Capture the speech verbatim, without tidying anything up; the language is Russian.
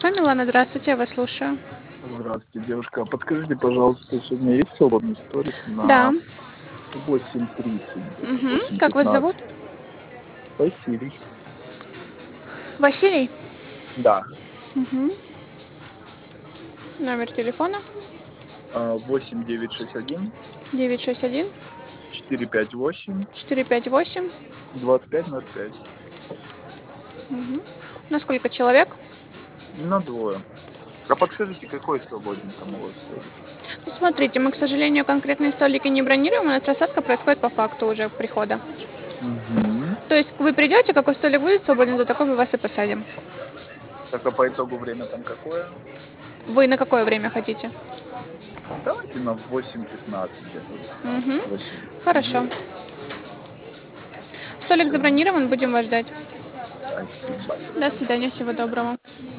Альфа, Милана, здравствуйте, я вас слушаю. Здравствуйте, девушка. А подскажите, пожалуйста, сегодня есть свободный столик Да. на восемь тридцать, где-то Угу. восемь Как вас пятнадцать? зовут? Василий. Василий? Да. Угу. Номер телефона А, восемь девять шесть один девять шесть один четыре пять восемь четыре пять восемь. двадцать пять ноль пять. Угу. На сколько человек? На двое. А подскажите, какой свободен там у вас столик? Ну, смотрите, мы, к сожалению, конкретные столики не бронируем, у нас рассадка происходит по факту уже прихода. Угу. То есть вы придете, какой столик будет свободен, за такой мы вас и посадим. Так, а по итогу время там какое? Вы на какое время хотите? Давайте на восемь пятнадцать где-то. Угу. восемь. Хорошо. Столик Все. забронирован, будем вас ждать. Спасибо. До свидания, всего доброго.